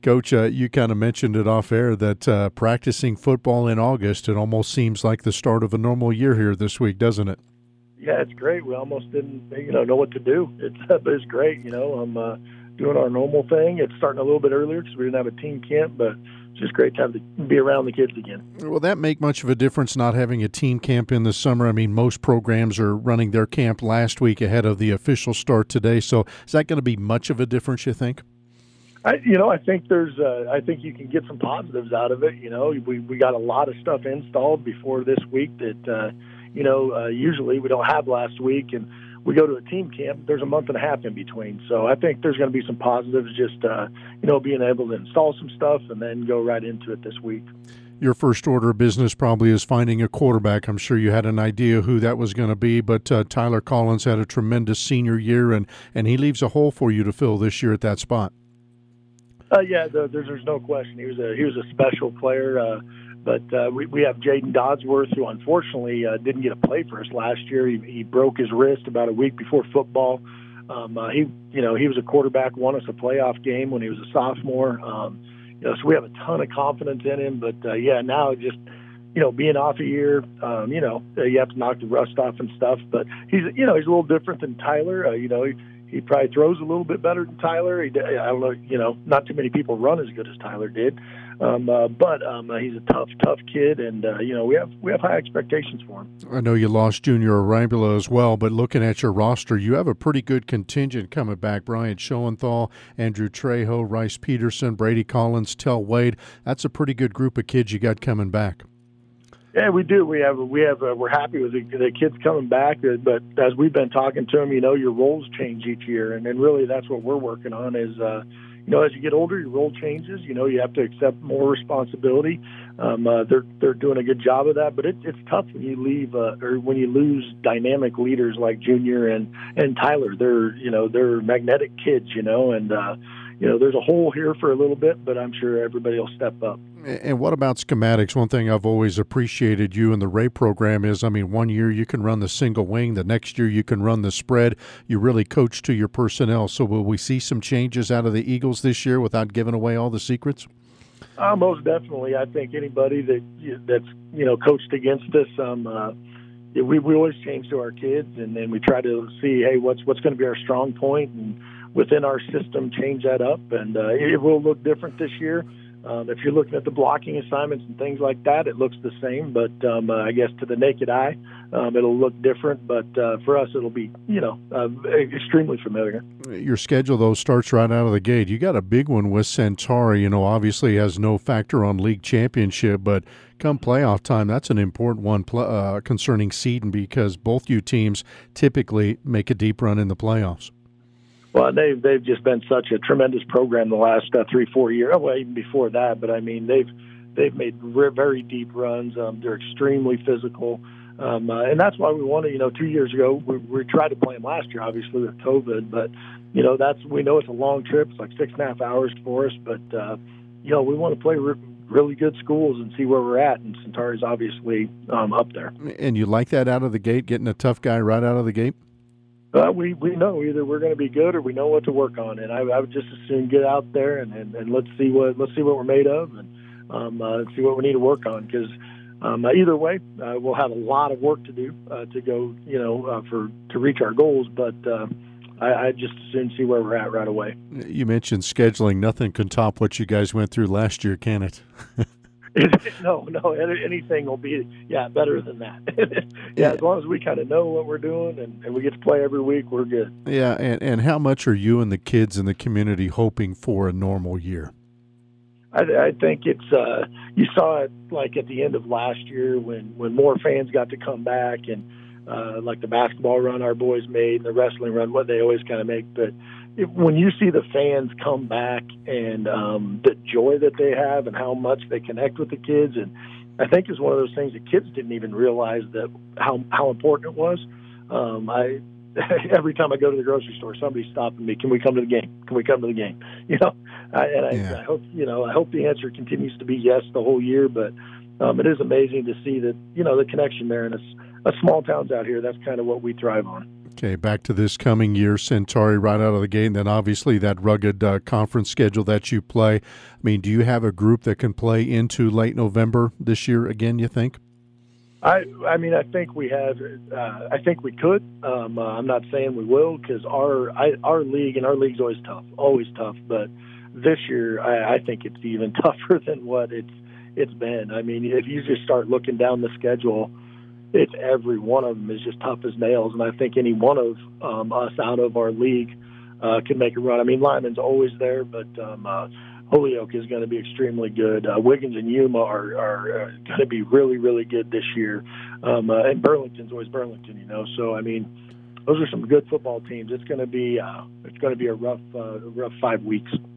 Coach, you kind of mentioned it off air that practicing football in August, it almost seems like the start of a normal year here this week, doesn't it? Yeah, it's great. We almost didn't, know what to do. But it's great. I'm doing our normal thing. It's starting a little bit earlier because we didn't have a team camp, but it's just great time to be around the kids again. Will that make much of a difference not having a team camp in the summer? I mean, most programs are running their camp last week ahead of the official start today. So is that going to be much of a difference, you think? I think I think you can get some positives out of it. We got a lot of stuff installed before this week that, usually we don't have last week, and we go to a team camp, there's a month and a half in between. So I think there's going to be some positives just, being able to install some stuff and then go right into it this week. Your first order of business probably is finding a quarterback. I'm sure you had an idea who that was going to be, but Tyler Collins had a tremendous senior year, and he leaves a hole for you to fill this year at that spot. There's no question. He was a special player. But we have Jaden Dodsworth, who unfortunately didn't get a play for us last year. He broke his wrist about a week before football. He was a quarterback, won us a playoff game when he was a sophomore. So we have a ton of confidence in him. But now just being off a year, you have to knock the rust off and stuff. But he's a little different than Tyler. He probably throws a little bit better than Tyler. I don't know, not too many people run as good as Tyler did. But he's a tough kid, and we have high expectations for him. I know you lost Junior Arambula as well, but looking at your roster, you have a pretty good contingent coming back. Brian Schoenthal, Andrew Trejo, Rice Peterson, Brady Collins, Tell Wade. That's a pretty good group of kids you got coming back. Yeah, we do. We're happy with the kids coming back, but as we've been talking to them, your roles change each year, and really that's what we're working on is, as you get older, your role changes. You have to accept more responsibility. They're doing a good job of that, but it's tough when you leave or when you lose dynamic leaders like Junior and Tyler. They're magnetic kids, and there's a hole here for a little bit, but I'm sure everybody will step up. And what about schematics? One thing I've always appreciated you in the Ray program is, one year you can run the single wing, the next year you can run the spread. You really coach to your personnel. So will we see some changes out of the Eagles this year without giving away all the secrets? Most definitely. I think anybody that's coached against us, we always change to our kids, and then we try to see, hey, what's going to be our strong point, and within our system change that up, and it will look different this year. If you're looking at the blocking assignments and things like that, it looks the same, but I guess to the naked eye, it'll look different. But for us, it'll be, extremely familiar. Your schedule, though, starts right out of the gate. You got a big one with Centauri. Obviously has no factor on league championship, but come playoff time, that's an important one concerning seeding because both you teams typically make a deep run in the playoffs. Well, they've just been such a tremendous program the last 3-4 years. Well, even before that, but they've made very deep runs. They're extremely physical, and that's why we wanted. 2 years ago we tried to play them last year, obviously with COVID. But we know it's a long trip. It's like 6.5 hours for us, but we want to play really good schools and see where we're at. And Centauri's obviously up there. And you like that out of the gate, getting a tough guy right out of the gate? We know either we're going to be good or we know what to work on, and I would just as soon get out there and let's see what we're made of, and see what we need to work on, because either way we'll have a lot of work to do to go to reach our goals, but I just as soon see where we're at right away. You mentioned scheduling. Nothing can top what you guys went through last year, can it? No, anything will be better than that. As long as we kind of know what we're doing and we get to play every week, we're good. Yeah, and how much are you and the kids in the community hoping for a normal year? I think it's you saw it like at the end of last year when more fans got to come back, and like the basketball run our boys made and the wrestling run, what they always kind of make, but when you see the fans come back and the joy that they have and how much they connect with the kids, and I think it's one of those things that kids didn't even realize that how important it was. Every time I go to the grocery store, somebody's stopping me. Can we come to the game? Can we come to the game? I hope I hope the answer continues to be yes the whole year. But it is amazing to see that the connection there, and it's small towns out here. That's kind of what we thrive on. Okay, back to this coming year, Centauri right out of the gate, and then obviously that rugged conference schedule that you play. I mean, do you have a group that can play into late November this year again, you think? I mean, I think we have. I think we could. I'm not saying we will because our league, and our league's always tough. But this year, I think it's even tougher than what it's been. I mean, if you just start looking down the schedule, it's every one of them is just tough as nails. And I think any one of us out of our league can make a run. I mean, Lyman's always there, but Holyoke is going to be extremely good. Wiggins and Yuma are going to be really, really good this year. And Burlington's always Burlington, you know. So I mean, those are some good football teams. It's going to be a rough 5 weeks.